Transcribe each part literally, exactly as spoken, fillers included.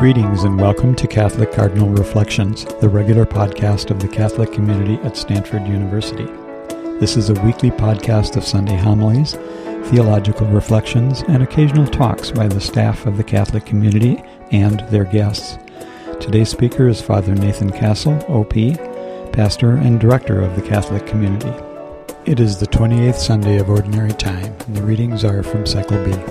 Greetings and welcome to Catholic Cardinal Reflections, the regular podcast of the Catholic community at Stanford University. This is a weekly podcast of Sunday homilies, theological reflections, and occasional talks by the staff of the Catholic community and their guests. Today's speaker is Father Nathan Castle, O P, pastor and director of the Catholic community. It is the twenty-eighth Sunday of Ordinary Time, and the readings are from Cycle B.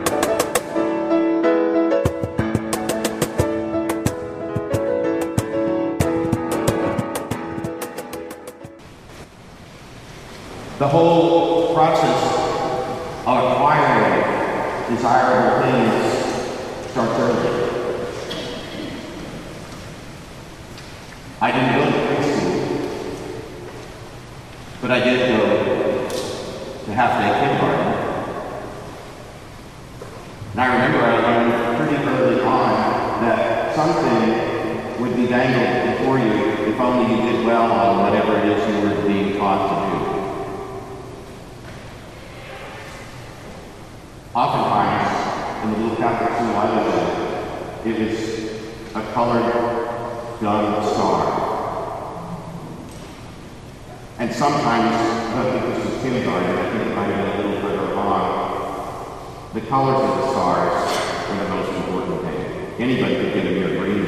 The whole process of acquiring desirable things starts early. I didn't go to preschool, but I did go to half-day kindergarten. And I remember I learned pretty early on that something would be dangled before you if only you did well on whatever it is you were being taught to do. Oftentimes, in the little Catholic school I lived in, it was a colored gun star. And sometimes, I think this was kindergarten, I think it might have been a little further on, the colors of the stars were the most important thing. Anybody could get a mere green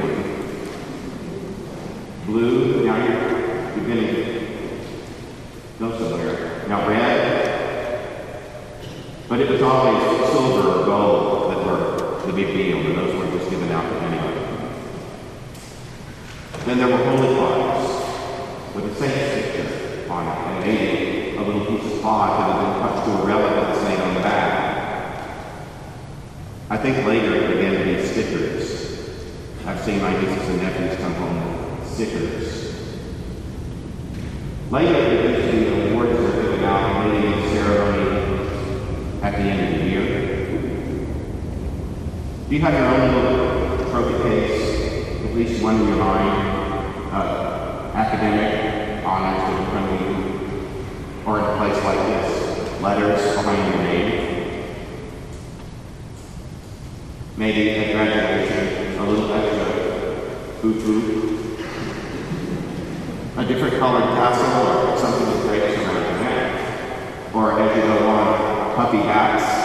one. Blue, now you're beginning to go somewhere. Now red, but it was always silver or gold that were the big deal, and those were just given out to anybody. Then there were holy flags with a saint's picture on it, and maybe a little piece of cloth that had been cut to a relic of the saint on the back. I think later it began to be stickers. I've seen my nieces and nephews come home with stickers. Later it began to be awards that were given out, maybe a ceremony at the end of the year. Do you have your own little trophy case, at least one in your mind, uh, academic honors that are from you, or in a place like this, letters behind your name? Maybe at graduation, a little extra foo-foo, a different colored tassel, or something that breaks around your neck, or as you go on, puppy hats.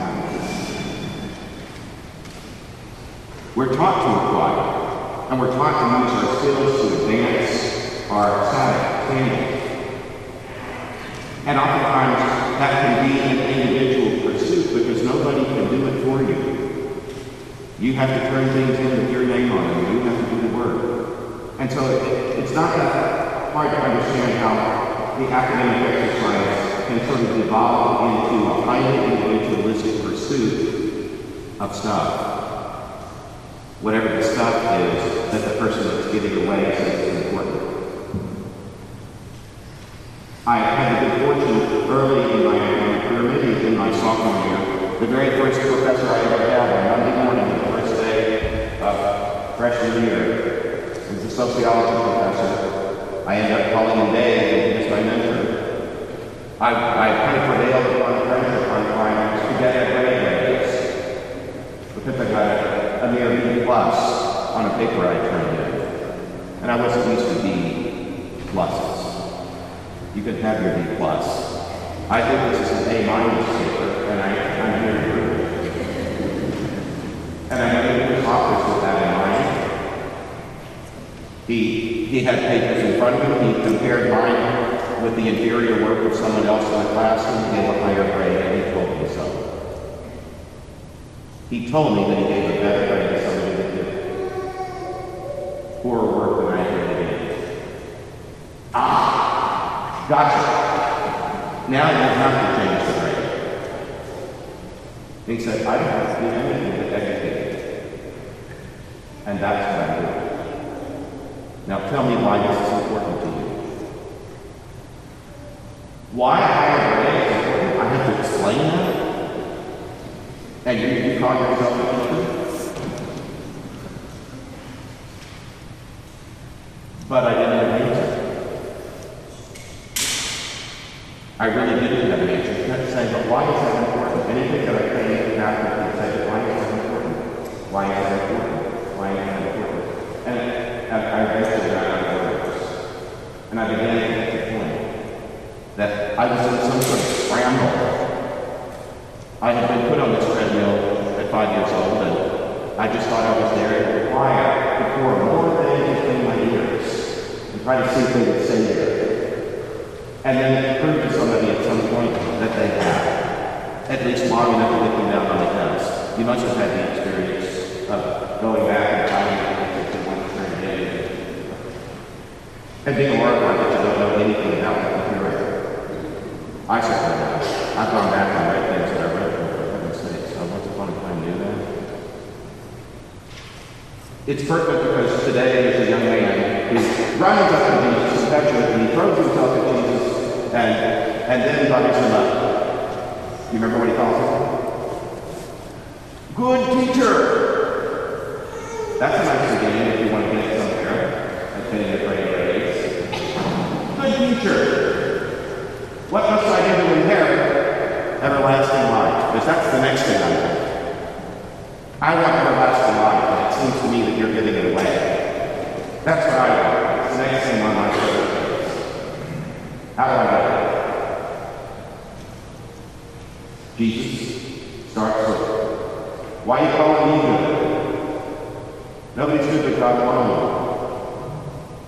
We're taught to acquire, and we're taught to use our skills to advance our Sabbath standing. And oftentimes that can be an individual pursuit because nobody can do it for you. You have to turn things in with your name on them. You have to do the work. And so it, it's not that hard to understand how the academic exercise can sort of evolve into a highly individualistic pursuit of stuff. Whatever the stuff is that the person that's giving away says is important. I had the good fortune early in my academic career, maybe in my sophomore year, the very first professor I ever had on Monday morning, the first day of freshman year, was a sociology professor. I ended up calling him Dave, and he was my mentor. I, I kind of prevailed upon friendship on trying to get at grade grades because I got a, a mere B plus on a paper I turned in. And I wasn't used to B pluses. You can have your B plus. I think this is an A minus paper, and I, I'm here to prove it. And I went into his office with that in mind. He, he had papers in front of him. He compared mine with the inferior work of someone else in the class, and he gave a higher grade, and he told me so. He told me that he gave a better grade to somebody that did poorer work than I did in. Ah, gotcha. Now you have to change the grade. He said, I don't have to do anything but educate. And that's what I do. Now tell me why this is important to you. Why higher grade is important? I have to explain that? And you, you call yourself a teacher? But I didn't have an answer. I really didn't have an answer. He kept saying, but why is that important? Anything that I say in Catholic would say, why is that important? Why is that important? Why I am important. And I, I eventually ran out of words. And I began to get the point that I was in some sort of scramble. I had been put on this treadmill at five years old, and I just thought I was there to require to pour more things between my ears and try to see if they would say it. And then it proved to somebody at some point that they had, at least long enough to get them down on the test. You must have had the experience of going back and finding things that you weren't turned in. And being horrified that you don't know anything about what you're hearing. I certainly have. I've gone back and read things that I read from, for heaven's sake, so what's the fun of trying to do that? It's pertinent because today there's a young man who runs up to Jesus impetuously, throws himself at Jesus, and, and then butters him up. You remember what he calls him? Good teacher! That's a nice beginning if you want to get somewhere, attending a great race. Good teacher! What must I do to inherit everlasting life? Because that's the next thing I want. I want everlasting life, and it seems to me that you're giving it away. That's what I want. It's the next thing on my list. How do I get it? Jesus starts with, why are you calling me good? Nobody's good but God alone.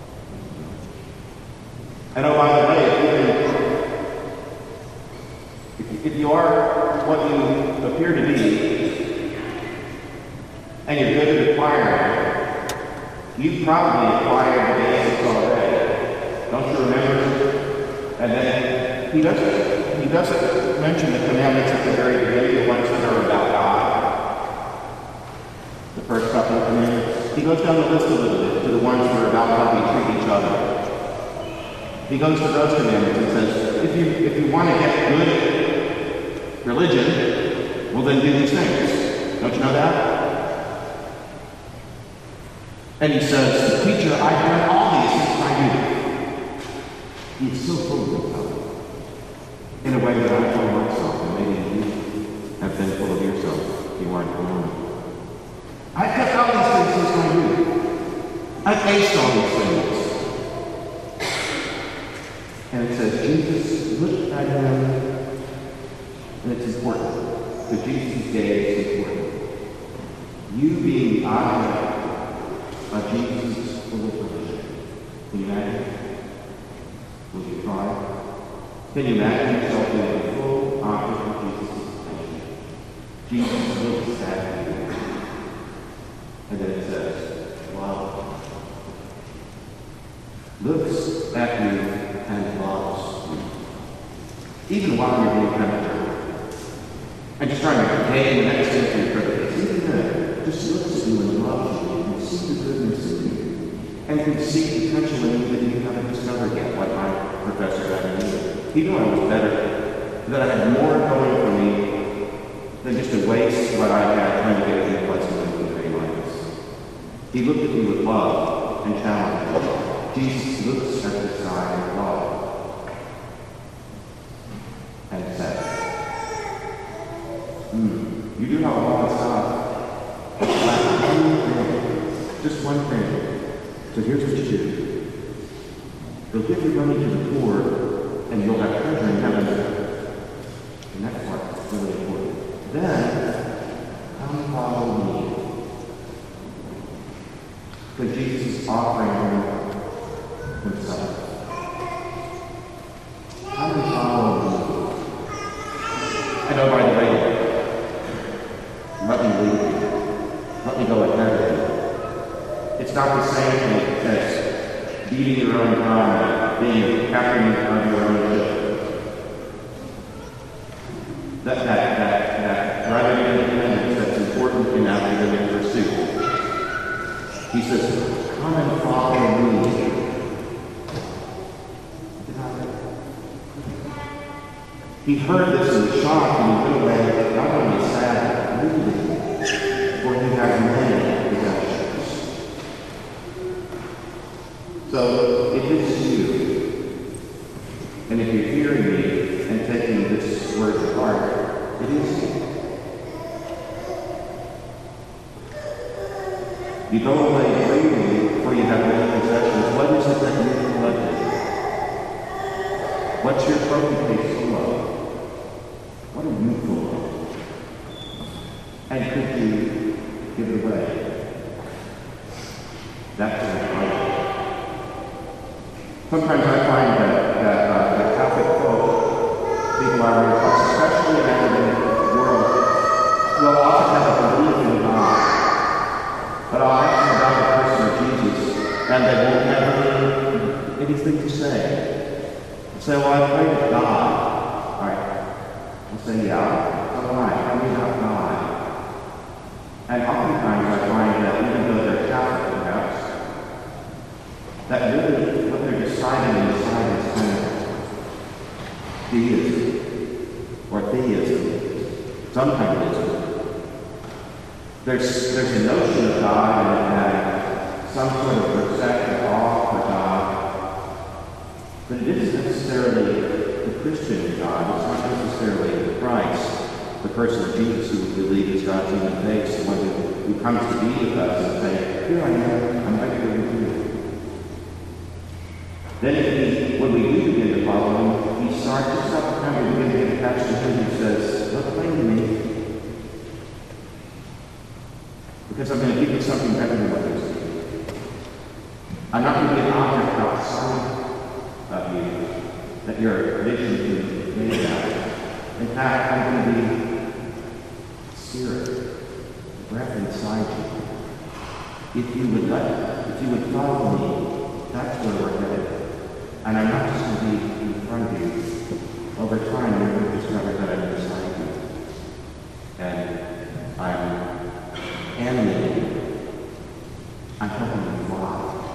And oh, by the way, if you, if you are what you appear to be, and you're good at acquiring, you've probably acquired the basics already. Don't you remember? And then he doesn't, he doesn't mention the commandments at the very beginning, the ones that are about God. The first couple of commandments. He goes down the list a little bit to the ones that are about how we treat each other. He goes to those commandments and says, if you if you want to get good at religion, well then do these things. Don't you know that? And he says, teacher, I've done all these things I do. He's so full of himself. In a way that I told myself, and maybe you have been full of yourself if you aren't alone. I've kept all these things since my youth. I've aced all these things. And it says, Jesus looked at him, and it's important, because Jesus' gaze is important. You being the object of Jesus' proliferation. Can you imagine? Will you try? Can you imagine yourself being the full object of Jesus' attention? Jesus looks at you. And then it says, love. Looks at you and loves you. Even while you're being tempted. And just trying to gain the next century privilege. Even then, just looks at you and loves you and sees the goodness in you. And can see potential in you that you haven't discovered yet, like my professor had in me. He knew I was better, that I had more going for me than just to waste what I had trying to get a new place in the day like this. He looked at me with love and challenged me. Jesus looks at the sky with love and says, hmm, you do have a lot of stuff. Just one thing. So here's what you do. You'll give your money to the poor, and you'll have treasure in heaven. And that part is really important. Then, come follow me. Because Jesus is offering him himself. Come and follow me. And oh, by the way, let me lead you. Let me go ahead of you. It's not the same thing as beating your own drum, being captain of your own ship. That, that, that, that driving independence that's important in academic pursuit. He says, come and follow me. He heard this and was shocked, and he went away not only sad, but moved, for he had many possessions. So it is you. And if you're hearing me and taking this word to heart, it is you. You go away freely before you have many possessions. What is it that you've collected? What's your trophy case full of? What are you full of? And could you give it away? That's what I like. Sometimes I find that, that, uh, that Catholic folk, people are, especially in the academic world, will often have a belief in God. But I'll ask them about the person of Jesus, and they won't have anything to say. They'll say, well, I pray to God. All right. I'll say, yeah, so do I. Tell me about God. And oftentimes I find that even though they're Catholic, perhaps, that really what they're deciding inside is kind of deism, or theism, some kind of ism. There's, there's a notion of God and some sort of respect or awe for God, but it isn't necessarily the Christian God. It's not necessarily Christ, the person of Jesus who we believe is God's human face, the one who, who comes to be with us and say, here I am, I'm right here with you. Then if he, when we do begin to follow him, he starts, just about the time we begin to get attached to him, he says, look plain to me. Because I'm going to give you something better than what you see. I'm not going to be an object outside of you that your vision is made out of. In fact, I'm going to be spirit, breath inside you. If you would let, if you would follow me, that's where we're headed. And I'm not just going to be in front of you. Over time, you're going to discover that I'm inside you. And I'm animated. I'm helping you fly.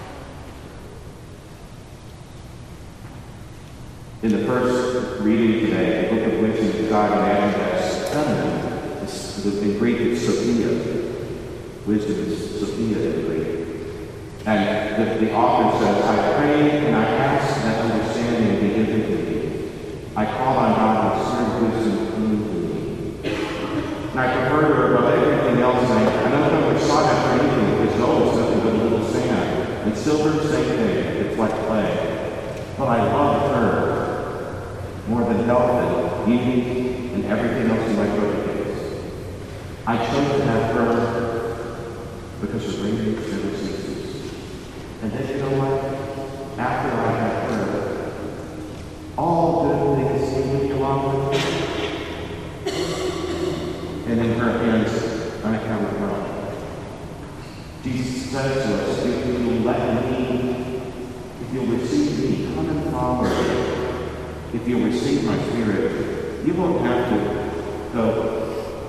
In the first reading today, the Book of Wisdom, God and Adam has feminine. In Greek, it's Sophia. Wisdom is Sophia in Greek. And the, the author says, I pray and I ask that understanding be given to me. I call on God to serve wisdom clean to me. And I prefer her above everything else. And I, I don't know which sought after anything because gold is nothing but a little sand. And silver, same thing. It's like clay. But I love her more than health and beauty and everything else in my trophy. I chose to have her because her radiance never ceases. And then you know what? After I have her, all good things seem to be along with me. And in her hands, unaccounted for. Jesus says to us, if you will let me, if you'll receive me, come and follow me. If you'll receive my spirit, you won't have to go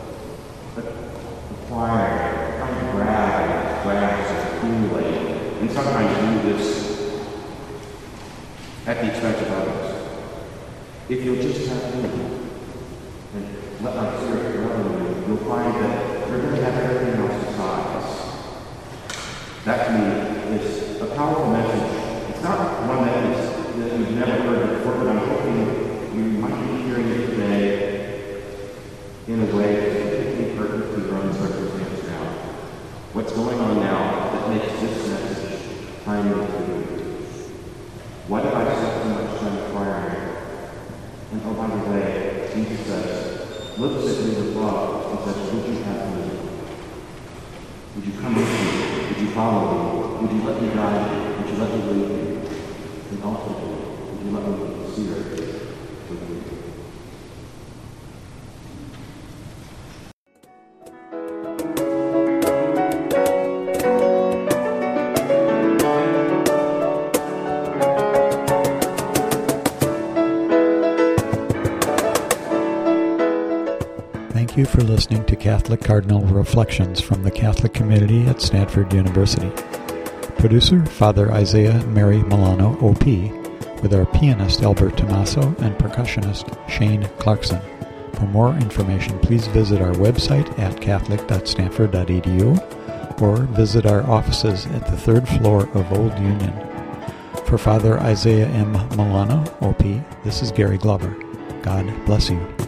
acquire, try to grab, grasp, accumulate. And sometimes do this at the expense of others. If you'll just have me and let my spirit grow in you, you'll find that you're going to have everything else besides. That to me is a powerful message. It's not one that, is, that you've never heard before, but I'm hoping you might be hearing it today in a way that's particularly pertinent to your own circumstance now. What's going on now that makes this message timely to you? What have I spent so much time acquiring? And oh, by the way, Jesus says, looks at me with love and says, would you have me? Would you come with me? Would you follow me? Would you let me guide you? Would you let me lead you? And ultimately, would you let me see her with you? Thank you for listening to Catholic Cardinal Reflections from the Catholic Community at Stanford University. Producer, Father Isaiah Mary Milano, O P, with our pianist Albert Tomaso and percussionist Shane Clarkson. For more information, please visit our website at catholic dot stanford dot e d u or visit our offices at the third floor of Old Union. For Father Isaiah M. Milano, O P, this is Gary Glover. God bless you.